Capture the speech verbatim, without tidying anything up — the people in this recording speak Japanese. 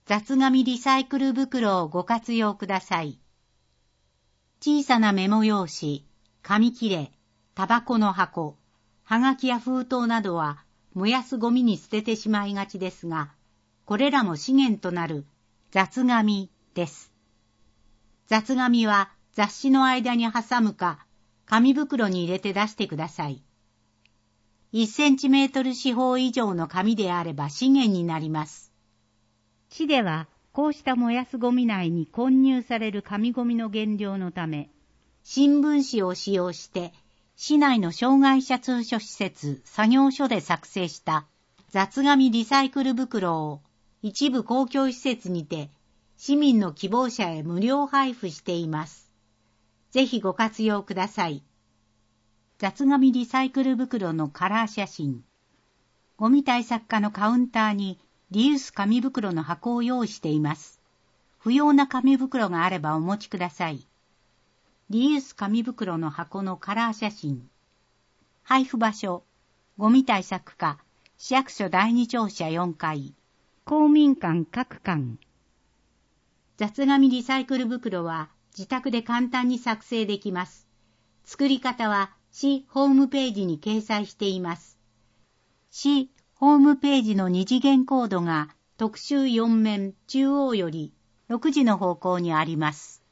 雑紙リサイクル袋をご活用ください。小さなメモ用紙、紙切れ、タバコの箱、はがきや封筒などは燃やすゴミに捨ててしまいがちですが、これらも資源となる雑紙です。雑紙は雑誌の間に挟むか、紙袋に入れて出してください。いちセンチメートル四方以上の紙であれば資源になります。市ではこうした燃やすゴミ内に混入される紙ゴミの減量のため、新聞紙を使用して市内の障害者通所施設作業所で作成した雑紙リサイクル袋を一部公共施設にて市民の希望者へ無料配布しています。ぜひご活用ください。雑紙リサイクル袋のカラー写真。ゴミ対策課のカウンターにリユース紙袋の箱を用意しています。不要な紙袋があればお持ちください。リユース紙袋の箱のカラー写真。配布場所、ゴミ対策課、市役所だいに庁舎よんかい、公民館各館。雑紙リサイクル袋は自宅で簡単に作成できます。作り方は市ホームページに掲載しています。市ホームページの二次元コードが特集よん面中央よりろくじの方向にあります。